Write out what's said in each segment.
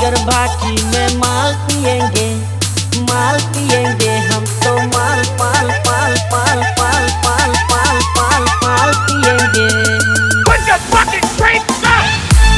कर भाटी में माल पिएंगे हम तो माल पाल पाल पाल पाल पाल पाल पाल पाल पिएंगे। Put your fucking drinks up!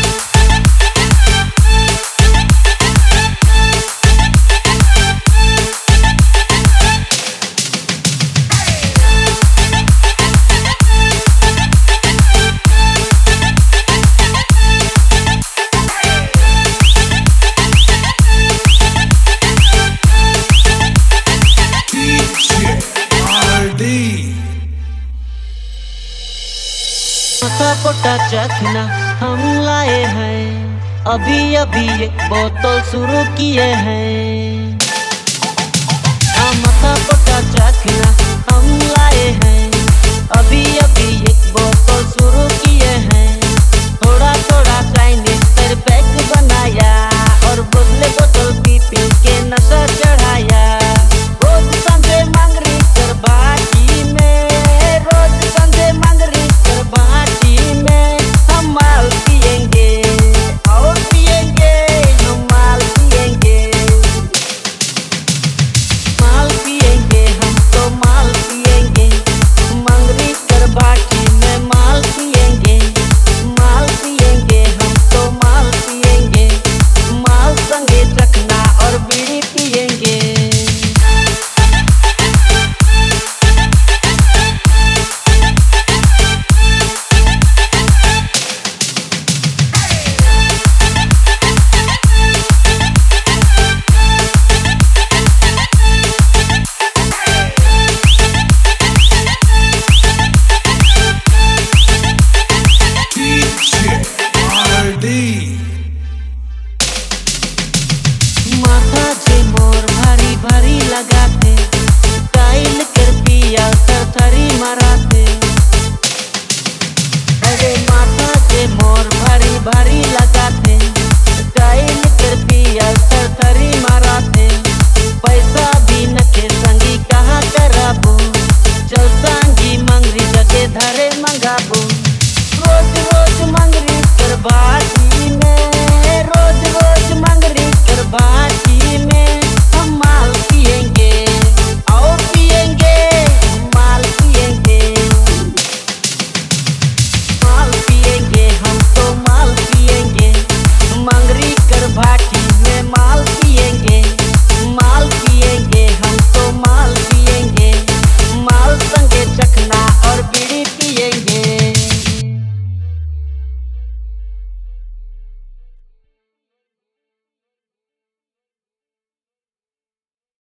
माथा पोटा चखना हम लाए हैं, अभी अभी एक बोतल शुरू किए हैं। माथा पोटा चखना हम लाए हैं, अभी अभी एक बोतल शुरू किए हैं। थोड़ा थोड़ा चाइनीज पर पैक बनाया और बोतले बोतल पी पी के नशा चढ़ाया। रोज संझे मंगरी कर भाटी में, रोज संझे मंगरी कर भाटी में हम माल पिएंगे और पिएंगे, हम माल पिएंगे। माल पिएंगे हम तो माल पिएंगे, मंगरी कर भाटी में माल पिएंगे। माल पिएंगे हम तो माल पिएंगे, माल संगे चखना और बीड़ी पिएंगे। माथा जे मोर भारी भारी लगाते, टाइल कर पिया